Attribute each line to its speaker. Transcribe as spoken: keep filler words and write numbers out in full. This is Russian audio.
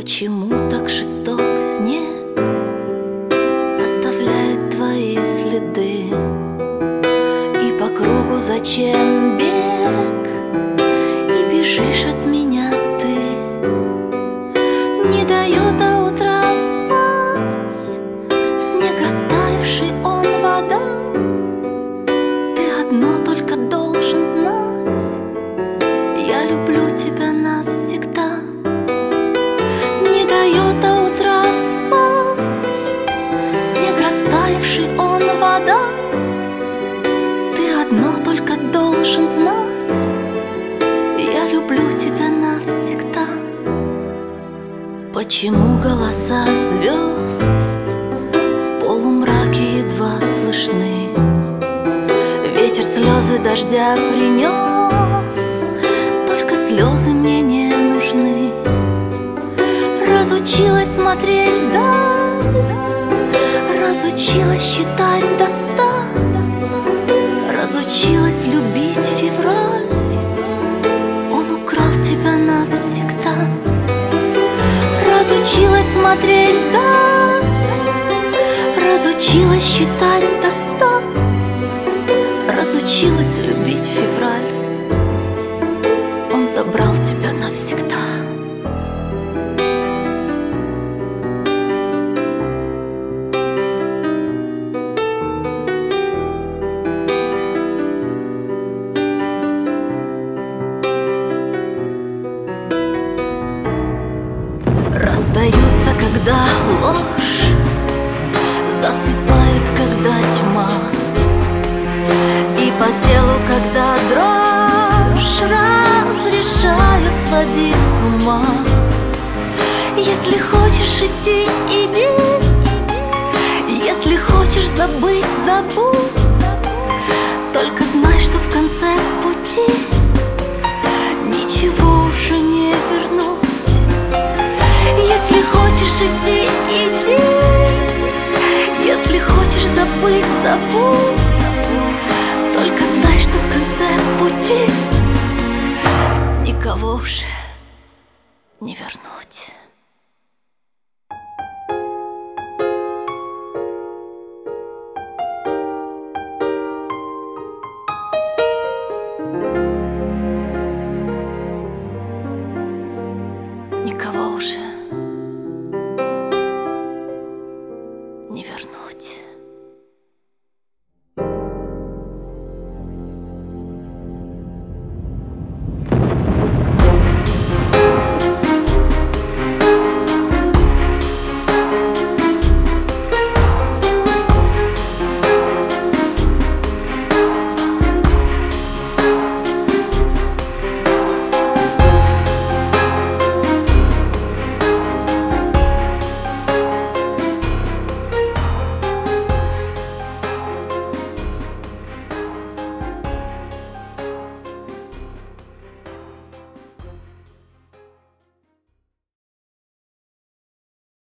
Speaker 1: Почему так жесток снег оставляет твои следы? И по кругу зачем бег? И бежишь от меня ты. Не дает до утра спать снег, растаявший, он вода. Ты одно только должен знать: я люблю тебя навсегда. Не дает до утра спать снег, растаявший, он вода. Ты одно только должен знать: я люблю тебя навсегда. Почему голоса звезд в полумраке едва слышны? Ветер слезы дождя принес, только слезы мне не нужны. Разучилась смотреть вдаль, разучилась считать до ста, разучилась любить февраль. Он украл тебя навсегда. Разучилась смотреть вдаль, разучилась считать до ста, разучилась любить февраль. Он забрал тебя навсегда. Расстаются, когда ложь, засыпают, когда тьма, и по телу, когда дрожь, разрешают сводить с ума. Если хочешь идти, иди, если хочешь забыть, забудь. Только знай, что в конце пути ничего уже не вернуть. Если хочешь идти, иди, если хочешь забыть, забудь. Только знай, что в конце пути никого уже не вернуть. Никого уже